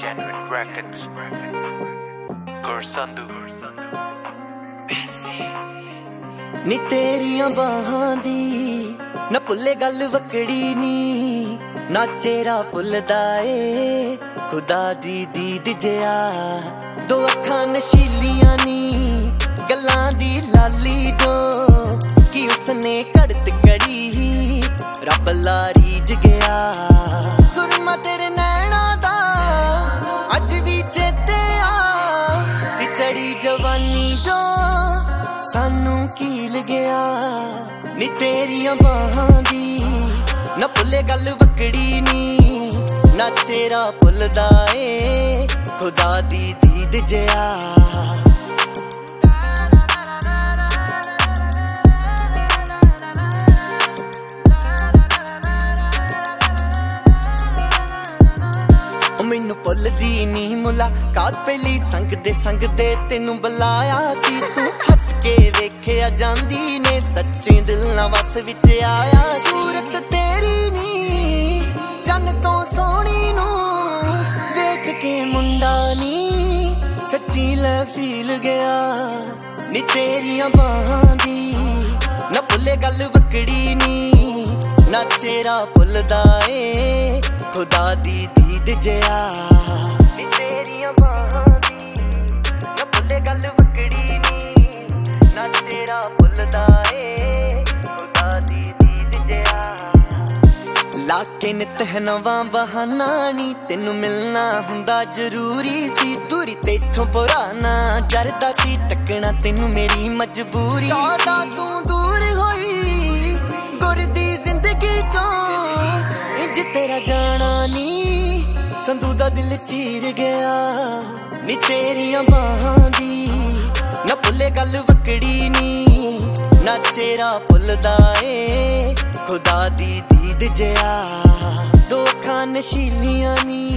Genuine Records. Gursandu. ਨੀ ਤੇਰੀਆਂ ਬਾਹਾਂ ਦੀ ਨਾ ਭੁੱਲੇ ਗੱਲ ਵਕੜੀ ਨੀ ਨਾ ਚਿਹਰਾ ਭੁੱਲਦਾ ਏ ਖੁਦਾ ਦੀ ਦੀਦ ਜਿਆ ਦੋ ਅੱਖਾਂ ਨਸ਼ੀਲੀਆਂ ਨੀ ਗੱਲਾਂ ਦੀ ਲਾਲੀ ਜੋ ਕਿ ਉਸਨੇ ਘੜਤ ਕੜੀ ਰੱਬ ਲਾਰੀਜ ਗਿਆ ਸੁਰਮਾ ਤੇਰੇ ਨੈਣਾ ਦਾ ਅੱਜ ਵੀ ਚੇਤੇ ਆ ਵਿਚੜੀ ਜਵਾਨੀ ਜੋ ਸਾਨੂੰ ਕੀਲ ਗਿਆ ਨੀ ਤੇਰੀਆਂ ਬਾਹਾਂ ਦੀ ਨਾ ਭੁੱਲੇ ਗੱਲ ਵਕੜੀ ਨੀ ਨਾ ਤੇਰਾ ਭੁੱਲਦਾ ਏ ਖੁਦਾ ਦੀ ਦੀਦ ਜਿਆ ਮੈਨੂੰ ਭੁੱਲਦੀ ਨੀ ਮੁਲਾਕਾਤ ਪਹਿਲੀ ਸੰਗਦੇ ਤੈਨੂੰ ਬੁਲਾਇਆ ਸੀ ਤੂੰ ਹੱਸ ਕੇ ਵੇਖਿਆ ਜਾਂਦੀ ਨੇ ਸੱਚੇ ਦਿਲ ਨਾਲ ਵਸ ਵਿੱਚ ਆਇਆ ਸੂਰਤ ਤੇਰੀ ਨੀ ਚੰਨ ਤੋਂ ਸੋਹਣੀ ਨੂੰ ਵੇਖ ਕੇ ਮੁੰਡਾ ਨੀ ਸੱਚੀ ਲੈ ਫੀਲ ਗਿਆ ਨੀ ਤੇਰੀਆਂ ਬਾਹਾਂ ਦੀ ਨਾ ਭੁੱਲੇ ਗੱਲ ਵਕੜੀ ਨੀ ਨਾ ਤੇਰਾ ਭੁੱਲਦਾ ਏ ਖੁਦਾ ਦੀ ਦੀਦ ਜਿਆ ਨੀ ਤੇਰੀਆਂ ਬਾਹਾਂ ਦੀ ਨਾ ਭੁੱਲੇ ਗੱਲ ਵਕੜੀ ਨੀ ਨਾ ਤੇਰਾ ਭੁੱਲਦਾ ਏ ਖੁਦਾ ਦੀ ਦੀਦ ਜਿਆ ਲਾ ਕੇ ਨਿਤ ਨਵਾਂ ਬਹਾਨਾ ਨੀ ਤੈਨੂੰ ਮਿਲਣਾ ਹੁੰਦਾ ਜ਼ਰੂਰੀ ਸੀ ਦੂਰੀ ਤੇਥੋਂ ਪੁਰਾਣਾ ਜਰਦਾ ਸੀ ਤੱਕਣਾ ਤੈਨੂੰ ਮੇਰੀ ਮਜਬੂਰੀ ਸਾਡਾ ਤੂੰ ਦੂਰ ਹੋਈ ਗੁਰ ਦੀ ਜ਼ਿੰਦਗੀ ਚੋਂ ਇੰਜ ਤੇਰਾ ਜਾਣਾ ਨੀ ਸੰਧੂ ਦਾ ਦਿਲ ਚੀਰ ਗਿਆ ਨੀ ਤੇਰੀਆਂ ਬਾਹਾਂ ਦੀ ਨਾ ਭੁੱਲੇ ਗੱਲ ਵਕੜੀ ਨੀ ਨਾ ਤੇਰਾ ਭੁੱਲਦਾ ਏ ਖੁਦਾ ਦੀ ਦੀਦ ਜਿਆ ਦੋ ਅੱਖਾਂ ਨਸ਼ੀਲੀਆਂ ਨੀ